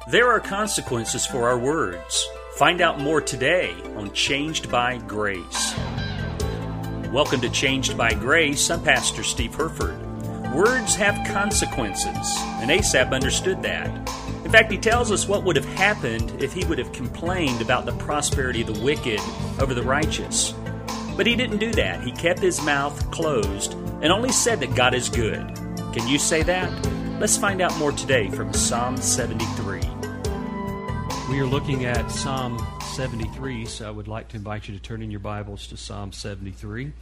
There are consequences for our words. Find out more today on Changed by Grace. Welcome to Changed by Grace. I'm Pastor Steve Herford. Words have consequences, and Asaph understood that. In fact, he tells us what would have happened if he would have complained about the prosperity of the wicked over the righteous. But he didn't do that. He kept his mouth closed and only said that God is good. Can you say that? Let's find out more today from Psalm 73. We are looking at Psalm 73, so I would like to invite you to turn in your Bibles to Psalm 73.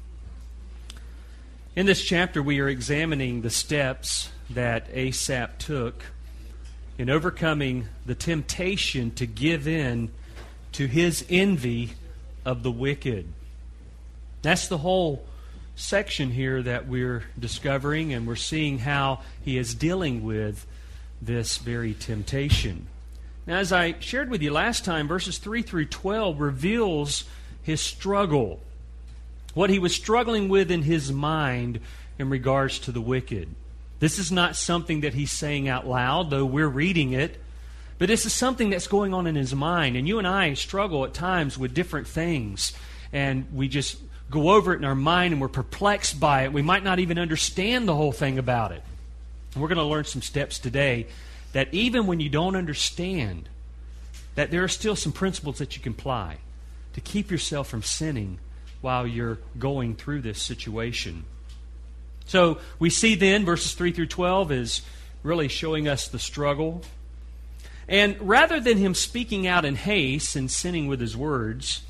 In this chapter, we are examining the steps that Asaph took in overcoming the temptation to give in to his envy of the wicked. That's the whole section here that we're discovering, and we're seeing how he is dealing with this very temptation. Now, as I shared with you last time, verses 3 through 12 reveals his struggle, what he was struggling with in his mind in regards to the wicked. This is not something that he's saying out loud, though we're reading it, but this is something that's going on in his mind. And you and I struggle at times with different things, and we just go over it in our mind, and we're perplexed by it. We might not even understand the whole thing about it. And we're going to learn some steps today that even when you don't understand, that there are still some principles that you can apply to keep yourself from sinning while you're going through this situation. So we see then verses 3 through 12 is really showing us the struggle. And rather than him speaking out in haste and sinning with his words,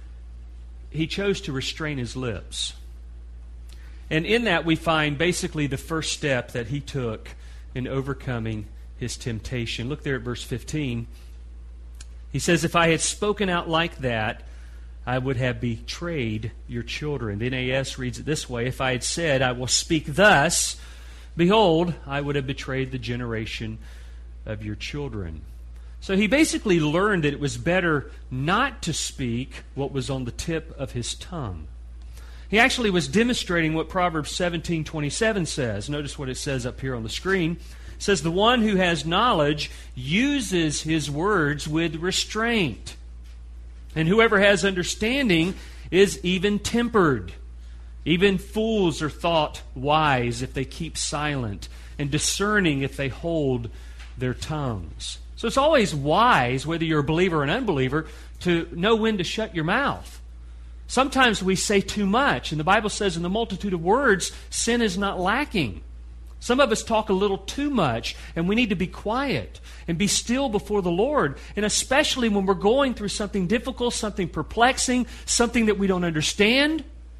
he chose to restrain his lips. And in that we find basically the first step that he took in overcoming his temptation. Look there at verse 15. He says, "If I had spoken out like that, I would have betrayed your children." The NAS reads it this way: "If I had said, I will speak thus, behold, I would have betrayed the generation of your children." So he basically learned that it was better not to speak what was on the tip of his tongue. He actually was demonstrating what Proverbs 17:27 says. Notice what it says up here on the screen. It says, "The one who has knowledge uses his words with restraint. And whoever has understanding is even-tempered. Even fools are thought wise if they keep silent, and discerning if they hold their tongues." So it's always wise, whether you're a believer or an unbeliever, to know when to shut your mouth. Sometimes we say too much, and the Bible says in the multitude of words, sin is not lacking. Some of us talk a little too much, and we need to be quiet and be still before the Lord. And especially when we're going through something difficult, something perplexing, something that we don't understand,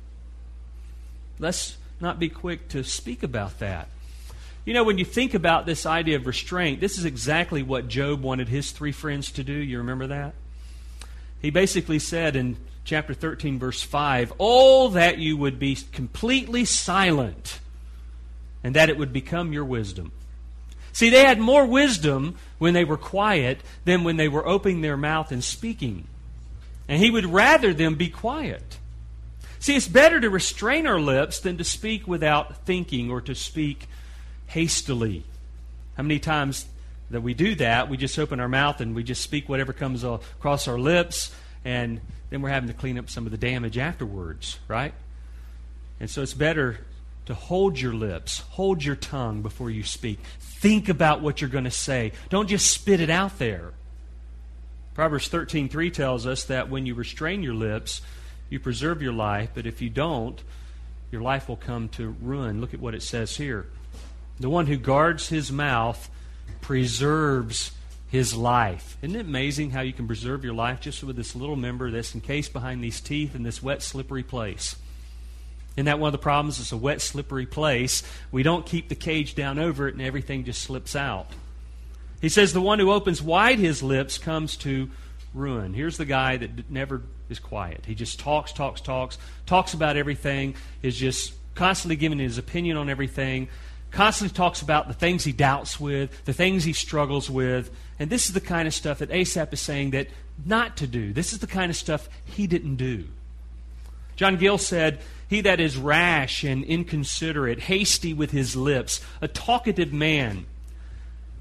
let's not be quick to speak about that. You know, when you think about this idea of restraint, this is exactly what Job wanted his three friends to do. You remember that? He basically said in chapter 13, verse 5, "Oh, that you would be completely silent, and that it would become your wisdom." See, they had more wisdom when they were quiet than when they were opening their mouth and speaking. And he would rather them be quiet. See, it's better to restrain our lips than to speak without thinking or to speak hastily. How many times that we do that, we just open our mouth and we just speak whatever comes across our lips, and then we're having to clean up some of the damage afterwards, right? And so it's better to hold your lips, hold your tongue before you speak. Think about what you're going to say. Don't just spit it out there. Proverbs 13:3 tells us that when you restrain your lips, you preserve your life, but if you don't, your life will come to ruin. Look at what it says here. "The one who guards his mouth preserves his life." Isn't it amazing how you can preserve your life just with this little member that's encased behind these teeth in this wet, slippery place? Isn't that one of the problems? It's a wet, slippery place. We don't keep the cage down over it, and everything just slips out. He says the one who opens wide his lips comes to ruin. Here's the guy that never is quiet. He just talks about everything, is just constantly giving his opinion on everything, constantly talks about the things he doubts with, the things he struggles with. And this is the kind of stuff that Asaph is saying that not to do. This is the kind of stuff he didn't do. John Gill said, "He that is rash and inconsiderate, hasty with his lips, a talkative man,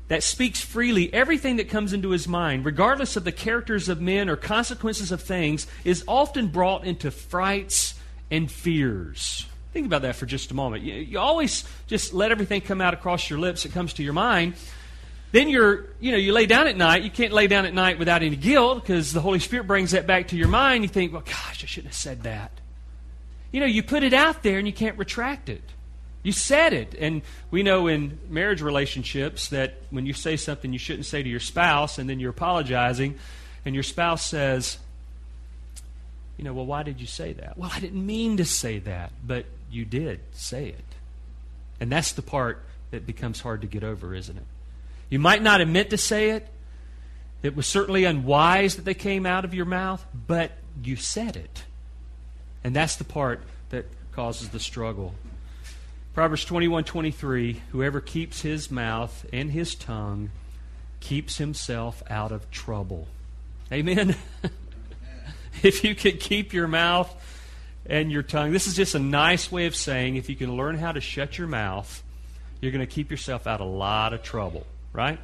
that speaks freely, everything that comes into his mind, regardless of the characters of men or consequences of things, is often brought into frights and fears. Think about that for just a moment. You always just let everything come out across your lips that comes to your mind. Then you lay down at night. You can't lay down at night without any guilt because the Holy Spirit brings that back to your mind. You think, well, gosh, I shouldn't have said that. You put it out there and you can't retract it. You said it. And we know in marriage relationships that when you say something you shouldn't say to your spouse and then you're apologizing and your spouse says, well, why did you say that? Well, I didn't mean to say that, but you did say it. And that's the part that becomes hard to get over, isn't it? You might not have meant to say it. It was certainly unwise that they came out of your mouth, but you said it. And that's the part that causes the struggle. Proverbs 21:23, whoever keeps his mouth and his tongue keeps himself out of trouble. Amen? If you can keep your mouth and your tongue, this is just a nice way of saying if you can learn how to shut your mouth, you're going to keep yourself out of a lot of trouble, right?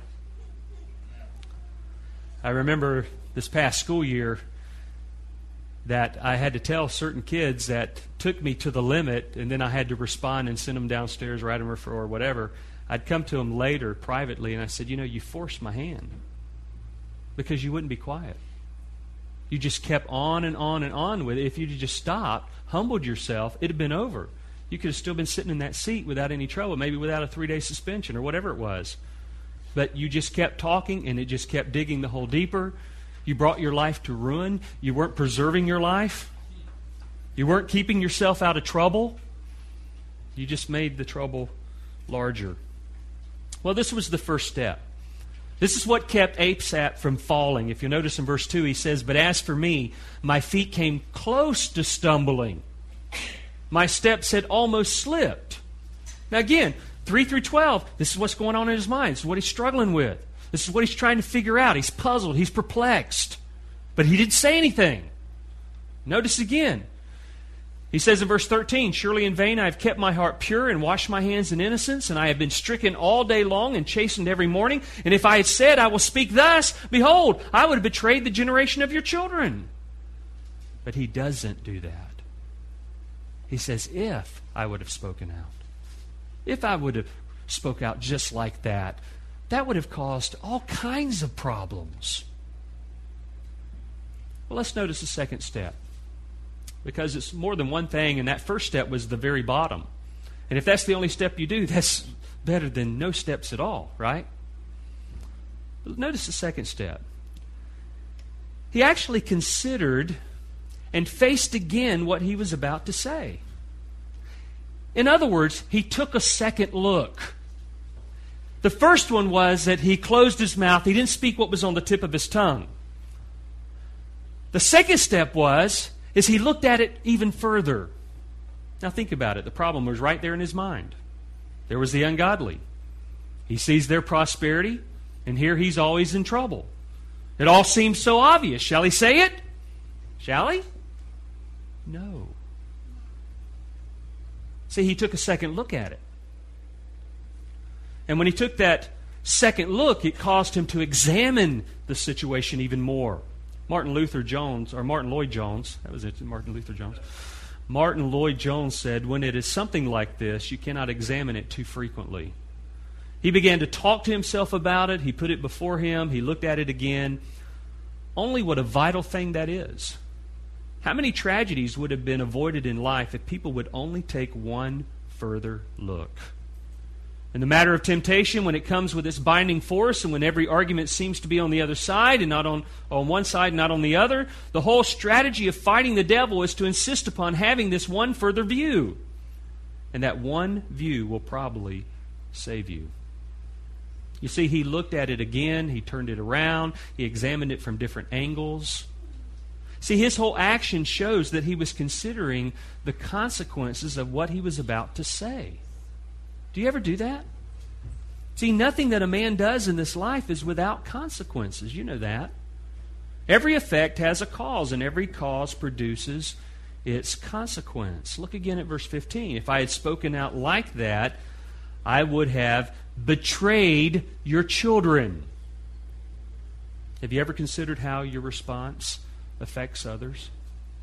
I remember this past school year that I had to tell certain kids that took me to the limit, and then I had to respond and send them downstairs, write them or whatever. I'd come to them later privately, and I said, you forced my hand because you wouldn't be quiet. You just kept on and on and on with it. If you'd just stopped, humbled yourself, it'd have been over. You could have still been sitting in that seat without any trouble, maybe without a 3-day suspension or whatever it was. But you just kept talking, and it just kept digging the hole deeper. You brought your life to ruin. You weren't preserving your life. You weren't keeping yourself out of trouble. You just made the trouble larger. Well, this was the first step. This is what kept Asaph from falling. If you notice in verse 2, he says, "But as for me, my feet came close to stumbling. My steps had almost slipped." Now again, 3 through 12, this is what's going on in his mind. This is what he's struggling with. This is what he's trying to figure out. He's puzzled. He's perplexed. But he didn't say anything. Notice again. He says in verse 13, "Surely in vain I have kept my heart pure and washed my hands in innocence, and I have been stricken all day long and chastened every morning. And if I had said, I will speak thus, behold, I would have betrayed the generation of your children." But he doesn't do that. He says, if I would have spoken out. If I would have spoke out just like that, that would have caused all kinds of problems. Well, let's notice the second step. Because it's more than one thing, and that first step was the very bottom. And if that's the only step you do, that's better than no steps at all, right? But notice the second step. He actually considered and faced again what he was about to say. In other words, he took a second look. The first one was that he closed his mouth. He didn't speak what was on the tip of his tongue. The second step is he looked at it even further. Now think about it. The problem was right there in his mind. There was the ungodly. He sees their prosperity, and here he's always in trouble. It all seems so obvious. Shall he say it? Shall he? No. See, he took a second look at it. And when he took that second look, it caused him to examine the situation even more. Martin Lloyd Jones, Martin Lloyd Jones said, "When it is something like this, you cannot examine it too frequently." He began to talk to himself about it. He put it before him. He looked at it again. Only what a vital thing that is. How many tragedies would have been avoided in life if people would only take one further look? In the matter of temptation, when it comes with its binding force and when every argument seems to be on the other side and not on one side and not on the other, the whole strategy of fighting the devil is to insist upon having this one further view. And that one view will probably save you. You see, he looked at it again, he turned it around, he examined it from different angles. See, his whole action shows that he was considering the consequences of what he was about to say. Do you ever do that? See, nothing that a man does in this life is without consequences. You know that. Every effect has a cause, and every cause produces its consequence. Look again at verse 15. "If I had spoken out like that, I would have betrayed your children. Have you ever considered how your response affects others?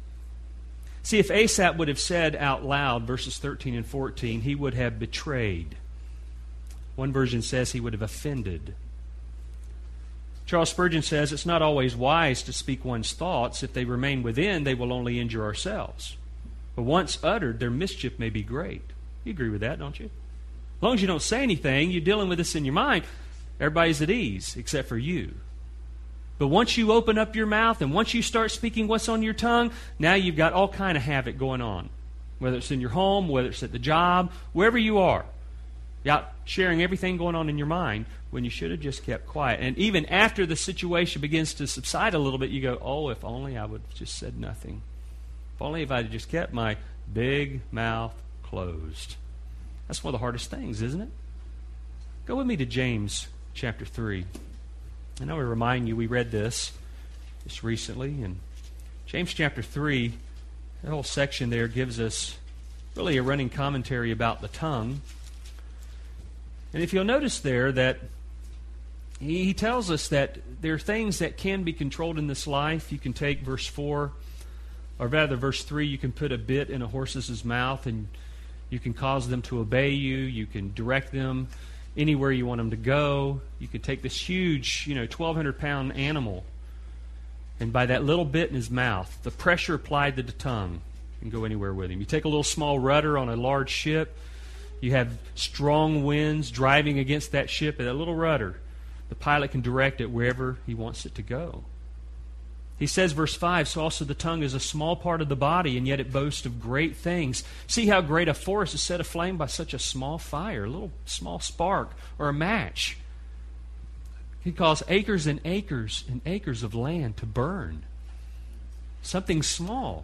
See, if Asaph would have said out loud, verses 13 and 14, he would have betrayed. One version says he would have offended. Charles Spurgeon says it's not always wise to speak one's thoughts. If they remain within, they will only injure ourselves. But once uttered, their mischief may be great. You agree with that, don't you? As long as you don't say anything, you're dealing with this in your mind, everybody's at ease except for you. But once you open up your mouth and once you start speaking what's on your tongue, now you've got all kind of havoc going on. Whether it's in your home, whether it's at the job, wherever you are. You're out sharing everything going on in your mind when you should have just kept quiet. And even after the situation begins to subside a little bit, you go, oh, if only I would have just said nothing. If only if I had just kept my big mouth closed. That's one of the hardest things, isn't it? Go with me to James chapter 3. I know I remind you, we read this just recently. And James chapter 3, that whole section there gives us really a running commentary about the tongue. And if you'll notice there that he tells us that there are things that can be controlled in this life. You can take verse 4, or rather verse 3, you can put a bit in a horse's mouth and you can cause them to obey you. You can direct them anywhere you want them to go. You can take this huge, 1,200-pound animal, and by that little bit in his mouth, the pressure applied to the tongue, and go anywhere with him. You take a little small rudder on a large ship. You have strong winds driving against that ship, and that little rudder, the pilot can direct it wherever he wants it to go. He says, verse 5, so also the tongue is a small part of the body, and yet it boasts of great things. See how great a forest is set aflame by such a small fire, a little small spark, or a match. He calls acres and acres and acres of land to burn. Something small.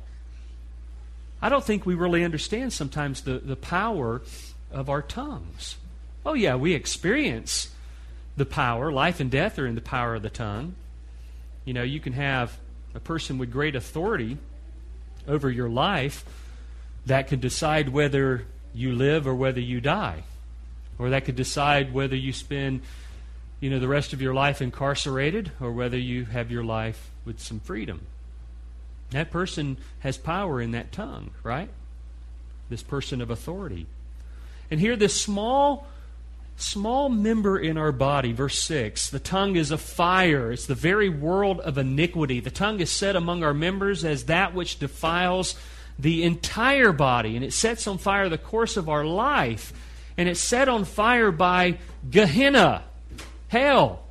I don't think we really understand sometimes the power of our tongues. Oh yeah, we experience the power. Life and death are in the power of the tongue. You can have a person with great authority over your life that could decide whether you live or whether you die. Or that could decide whether you spend, the rest of your life incarcerated or whether you have your life with some freedom. That person has power in that tongue, right? This person of authority. And here this small member in our body, verse 6, the tongue is a fire. It's the very world of iniquity. The tongue is set among our members as that which defiles the entire body, and it sets on fire the course of our life, and it's set on fire by Gehenna, hell.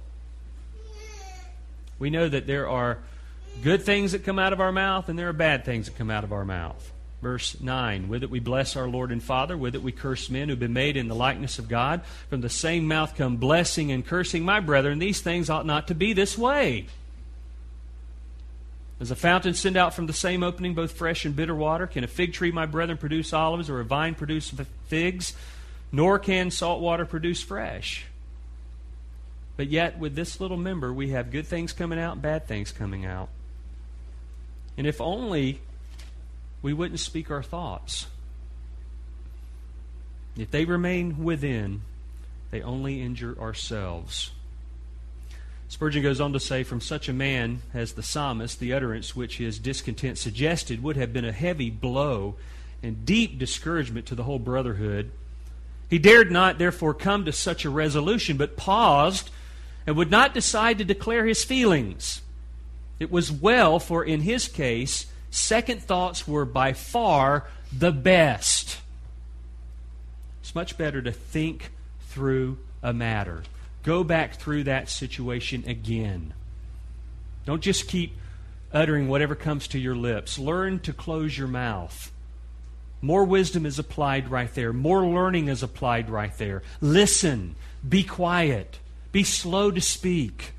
We know that there are good things that come out of our mouth, and there are bad things that come out of our mouth. Verse 9, with it we bless our Lord and Father, with it we curse men who have been made in the likeness of God. From the same mouth come blessing and cursing. My brethren, these things ought not to be this way. Does a fountain send out from the same opening both fresh and bitter water? Can a fig tree, my brethren, produce olives, or a vine produce figs? Nor can salt water produce fresh. But yet, with this little member, we have good things coming out and bad things coming out. And if only we wouldn't speak our thoughts. If they remain within, they only injure ourselves. Spurgeon goes on to say, from such a man as the psalmist, the utterance which his discontent suggested would have been a heavy blow and deep discouragement to the whole brotherhood. He dared not, therefore, come to such a resolution, but paused and would not decide to declare his feelings. It was well, for in his case, second thoughts were by far the best. It's much better to think through a matter. Go back through that situation again. Don't just keep uttering whatever comes to your lips. Learn to close your mouth. More wisdom is applied right there. More learning is applied right there. Listen. Be quiet. Be slow to speak.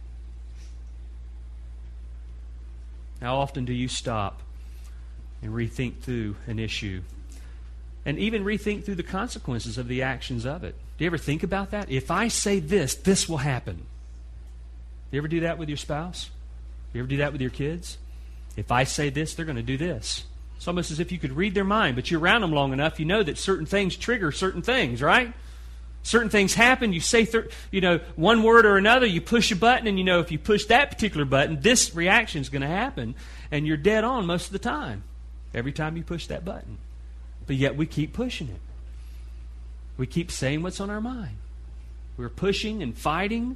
How often do you stop and rethink through an issue? And even rethink through the consequences of the actions of it. Do you ever think about that? If I say this, this will happen. Do you ever do that with your spouse? Do you ever do that with your kids? If I say this, they're going to do this. It's almost as if you could read their mind, but you're around them long enough, you know that certain things trigger certain things, right? Certain things happen, you say one word or another, you push a button, and if you push that particular button, this reaction is going to happen, and you're dead on most of the time, every time you push that button. But yet we keep pushing it. We keep saying what's on our mind. We're pushing and fighting.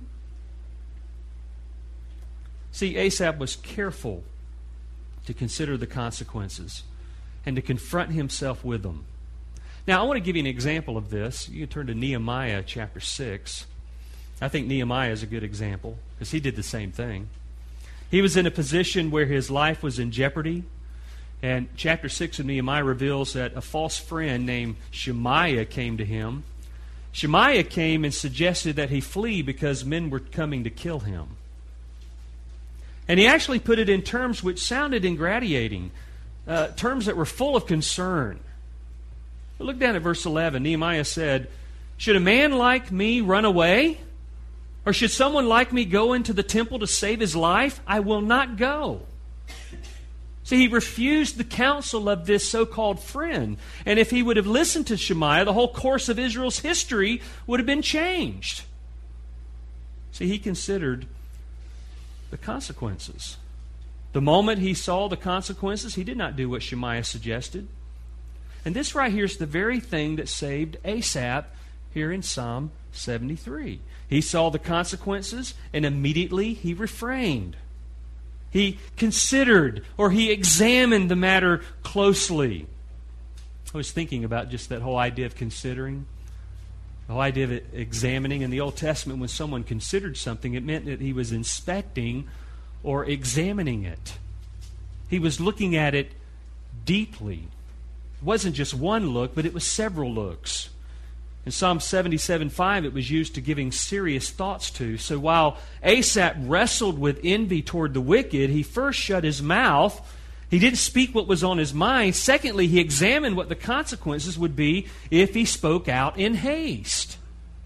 See, Asaph was careful to consider the consequences and to confront himself with them. Now, I want to give you an example of this. You can turn to Nehemiah chapter 6. I think Nehemiah is a good example because he did the same thing. He was in a position where his life was in jeopardy. And chapter 6 of Nehemiah reveals that a false friend named Shemaiah came to him. Shemaiah came and suggested that he flee because men were coming to kill him. And he actually put it in terms which sounded ingratiating, terms that were full of concern. But look down at verse 11. Nehemiah said, "Should a man like me run away? Or should someone like me go into the temple to save his life? I will not go." See, he refused the counsel of this so-called friend. And if he would have listened to Shemaiah, the whole course of Israel's history would have been changed. See, he considered the consequences. The moment he saw the consequences, he did not do what Shemaiah suggested. And this right here is the very thing that saved Asaph here in Psalm 73. He saw the consequences and immediately he refrained. He considered or he examined the matter closely. I was thinking about just that whole idea of considering, the whole idea of examining. In the Old Testament, when someone considered something, it meant that he was inspecting or examining it. He was looking at it deeply. It wasn't just one look, but it was several looks. In Psalm 77:5, it was used to giving serious thoughts to. So while Asaph wrestled with envy toward the wicked, he first shut his mouth. He didn't speak what was on his mind. Secondly, he examined what the consequences would be if he spoke out in haste.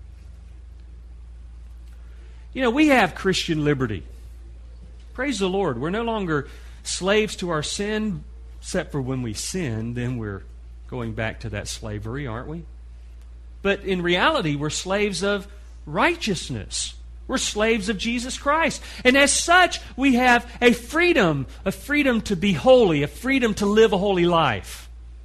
We have Christian liberty. Praise the Lord. We're no longer slaves to our sin, except for when we sin, then we're going back to that slavery, aren't we? But in reality, we're slaves of righteousness. We're slaves of Jesus Christ. And as such, we have a freedom to be holy, a freedom to live a holy life.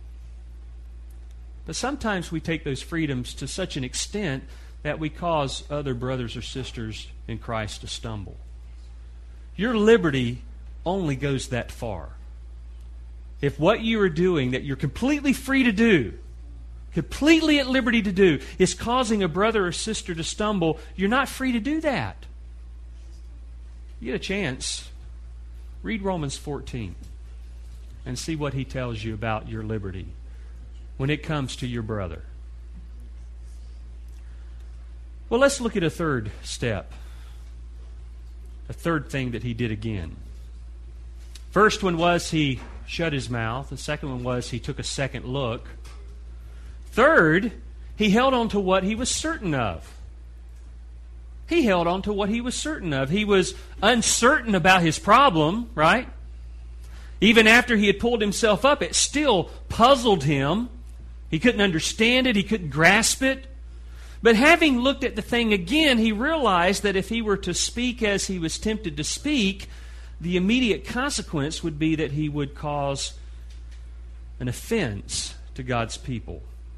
But sometimes we take those freedoms to such an extent that we cause other brothers or sisters in Christ to stumble. Your liberty only goes that far. If what you are doing that you're completely free to do, completely at liberty to do, is causing a brother or sister to stumble, you're not free to do that. You get a chance, read Romans 14 and see what he tells you about your liberty when it comes to your brother. Well, let's look at a third step, a third thing that he did again. First one was he shut his mouth. The second one was he took a second look. Third, he held on to what he was certain of. He held on to what he was certain of. He was uncertain about his problem, right? Even after he had pulled himself up, it still puzzled him. He couldn't understand it. He couldn't grasp it. But having looked at the thing again, he realized that if he were to speak as he was tempted to speak, the immediate consequence would be that he would cause an offense to God's people.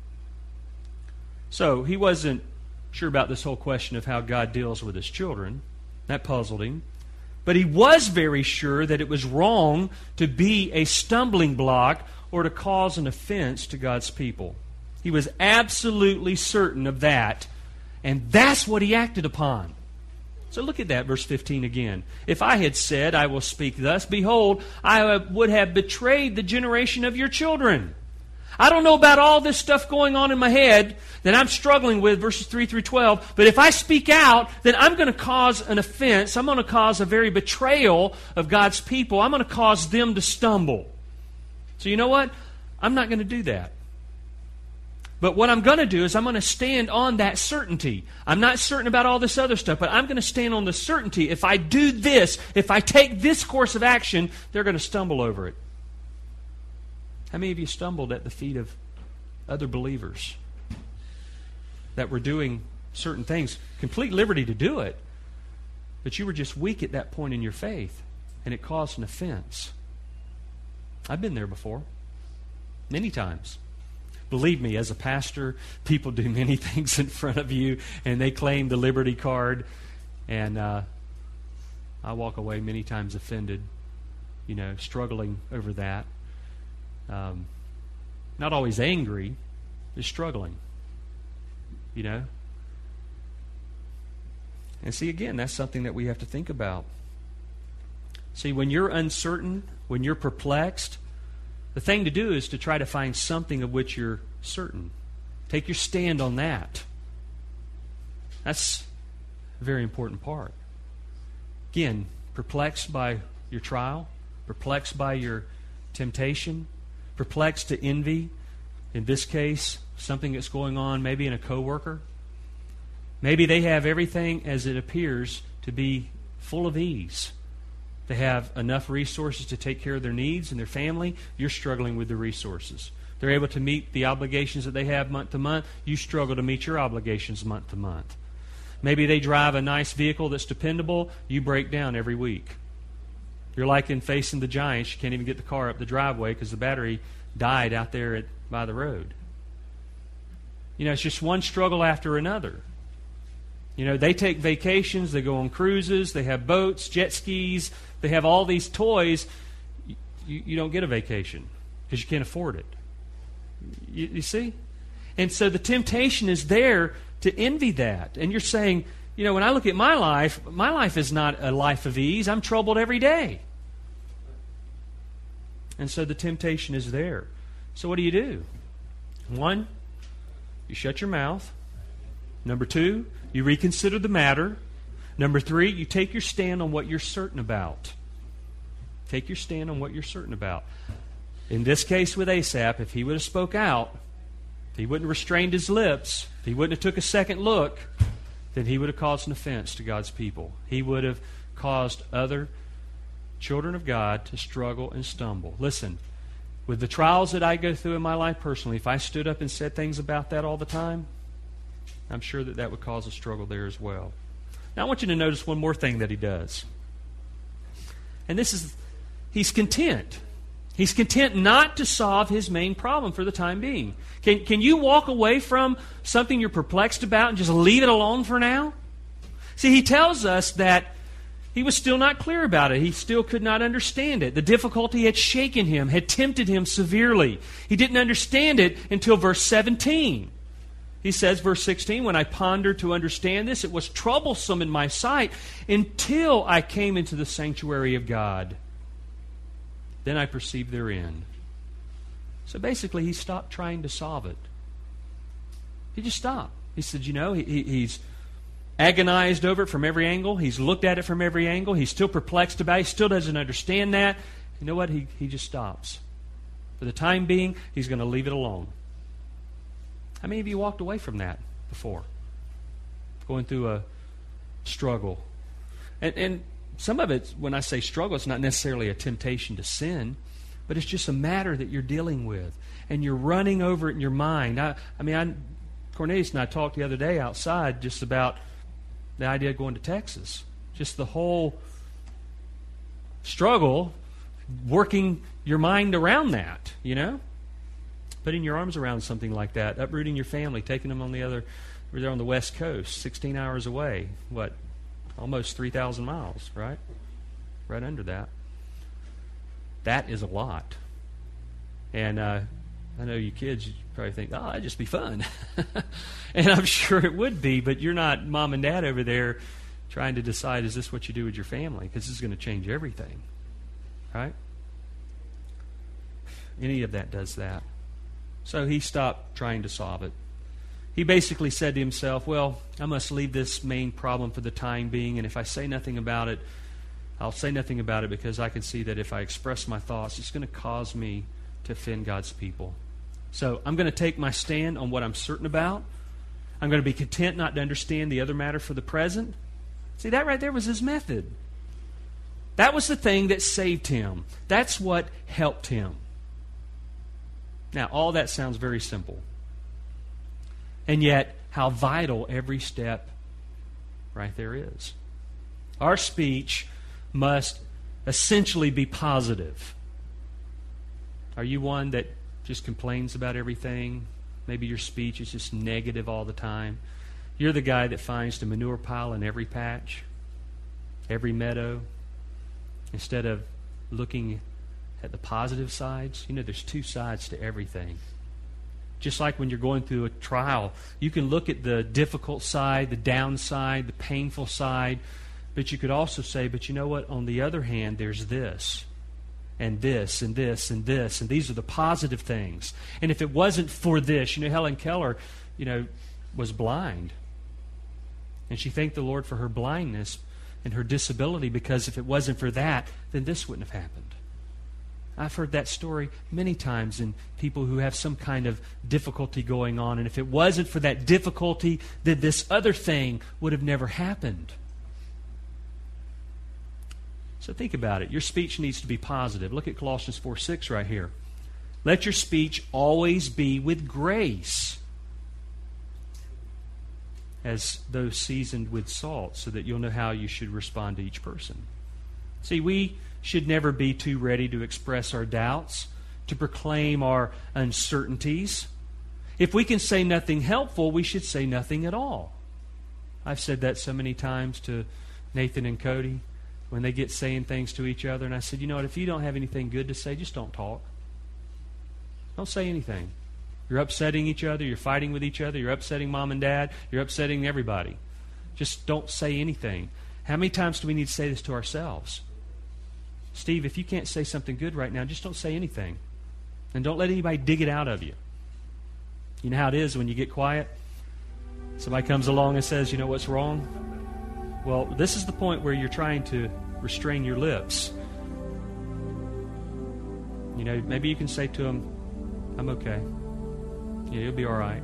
So he wasn't sure about this whole question of how God deals with His children. That puzzled him. But he was very sure that it was wrong to be a stumbling block or to cause an offense to God's people. He was absolutely certain of that, and that's what he acted upon. So look at that, verse 15 again. If I had said, I will speak thus, behold, I would have betrayed the generation of your children. I don't know about all this stuff going on in my head that I'm struggling with, verses 3 through 12, but if I speak out, then I'm going to cause an offense. I'm going to cause a very betrayal of God's people. I'm going to cause them to stumble. So you know what? I'm not going to do that. But what I'm going to do is I'm going to stand on that certainty. I'm not certain about all this other stuff, but I'm going to stand on the certainty. If I do this, if I take this course of action, they're going to stumble over it. How many of you stumbled at the feet of other believers? that were doing certain things, complete liberty to do it, but you were just weak at that point in your faith, and it caused an offense. I've been there before, many times. Believe me, as a pastor, people do many things in front of you, and they claim the liberty card, and I walk away many times offended, struggling over that. Not always angry, just struggling, And see, again, that's something that we have to think about. See, when you're uncertain, when you're perplexed, the thing to do is to try to find something of which you're certain. Take your stand on that. That's a very important part. Again, perplexed by your trial, perplexed by your temptation, perplexed to envy, in this case, something that's going on maybe in a coworker. Maybe they have everything as it appears to be full of ease. They have enough resources to take care of their needs and their family. You're struggling with the resources. They're able to meet the obligations that they have month to month. You struggle to meet your obligations month to month. Maybe they drive a nice vehicle that's dependable. You break down every week. You're like in Facing the Giants. You can't even get the car up the driveway because the battery died out there by the road. It's just one struggle after another. They take vacations, they go on cruises, they have boats, jet skis, they have all these toys. You don't get a vacation because you can't afford it. You see? And so the temptation is there to envy that. And you're saying, when I look at my life is not a life of ease. I'm troubled every day. And so the temptation is there. So what do? 1, you shut your mouth. Number 2, you reconsider the matter. Number 3, you take your stand on what you're certain about. Take your stand on what you're certain about. In this case with Asaph, if he would have spoke out, if he wouldn't have restrained his lips, if he wouldn't have took a second look, then he would have caused an offense to God's people. He would have caused other children of God to struggle and stumble. Listen, with the trials that I go through in my life personally, if I stood up and said things about that all the time, I'm sure that would cause a struggle there as well. Now I want you to notice one more thing that he does. And this is, he's content. He's content not to solve his main problem for the time being. Can you walk away from something you're perplexed about and just leave it alone for now? See, he tells us that he was still not clear about it. He still could not understand it. The difficulty had shaken him, had tempted him severely. He didn't understand it until verse 17. He says, verse 16, when I pondered to understand this, it was troublesome in my sight until I came into the sanctuary of God. Then I perceived their end. So basically, he stopped trying to solve it. He just stopped. He said, he's agonized over it from every angle. He's looked at it from every angle. He's still perplexed about it. He still doesn't understand that. You know what? He just stops. For the time being, he's going to leave it alone. How many of you walked away from that before? Going through a struggle. And some of it, when I say struggle, it's not necessarily a temptation to sin, but it's just a matter that you're dealing with. And you're running over it in your mind. Cornelius and I talked the other day outside just about the idea of going to Texas. Just the whole struggle, working your mind around that, Putting your arms around something like that, uprooting your family, taking them they're on the West Coast, 16 hours away. Almost 3,000 miles, right? Right under that. That is a lot. And I know you kids, you probably think, that'd just be fun. And I'm sure it would be, but you're not mom and dad over there trying to decide, is this what you do with your family? Because this is going to change everything, right? Any of that does that. So he stopped trying to solve it. He basically said to himself, well, I must leave this main problem for the time being, and if I say nothing about it, I'll say nothing about it because I can see that if I express my thoughts, it's going to cause me to offend God's people. So I'm going to take my stand on what I'm certain about. I'm going to be content not to understand the other matter for the present. See, that right there was his method. That was the thing that saved him. That's what helped him. Now, all that sounds very simple. And yet, how vital every step right there is. Our speech must essentially be positive. Are you one that just complains about everything? Maybe your speech is just negative all the time. You're the guy that finds the manure pile in every patch, every meadow, instead of looking at the positive sides. You know, there's two sides to everything. Just like when you're going through a trial, you can look at the difficult side, the downside, the painful side, but you could also say, but you know what? On the other hand, there's this, and this, and this, and this, and these are the positive things. And if it wasn't for this, Helen Keller, was blind. And she thanked the Lord for her blindness and her disability, because if it wasn't for that, then this wouldn't have happened. I've heard that story many times in people who have some kind of difficulty going on. And if it wasn't for that difficulty, then this other thing would have never happened. So think about it. Your speech needs to be positive. Look at Colossians 4:6 right here. Let your speech always be with grace, as though seasoned with salt, so that you'll know how you should respond to each person. See, we should never be too ready to express our doubts, to proclaim our uncertainties. If we can say nothing helpful, we should say nothing at all. I've said that so many times to Nathan and Cody when they get saying things to each other, and I said, you know what, if you don't have anything good to say, just don't talk. Don't say anything. You're upsetting each other, you're fighting with each other, you're upsetting mom and dad, you're upsetting everybody. Just don't say anything. How many times do we need to say this to ourselves? Steve, if you can't say something good right now, just don't say anything. And don't let anybody dig it out of you. You know how it is when you get quiet? Somebody comes along and says, you know what's wrong? Well, this is the point where you're trying to restrain your lips. Maybe you can say to them, I'm okay. Yeah, you'll be all right.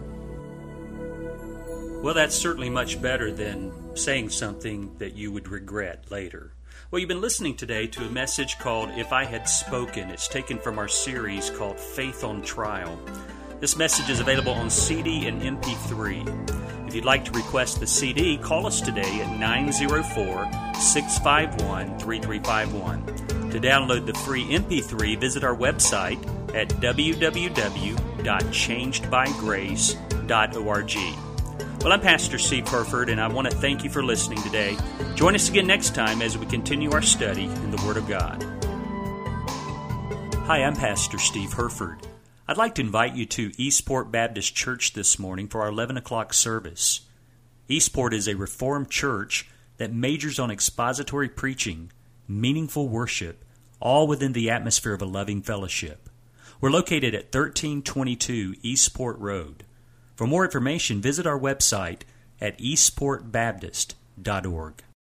Well, that's certainly much better than saying something that you would regret later. Well, you've been listening today to a message called If I Had Spoken. It's taken from our series called Faith on Trial. This message is available on CD and MP3. If you'd like to request the CD, call us today at 904-651-3351. To download the free MP3, visit our website at www.changedbygrace.org. Well, I'm Pastor Steve Herford, and I want to thank you for listening today. Join us again next time as we continue our study in the Word of God. Hi, I'm Pastor Steve Herford. I'd like to invite you to Eastport Baptist Church this morning for our 11 o'clock service. Eastport is a Reformed church that majors on expository preaching, meaningful worship, all within the atmosphere of a loving fellowship. We're located at 1322 Eastport Road. For more information, visit our website at eastportbaptist.org.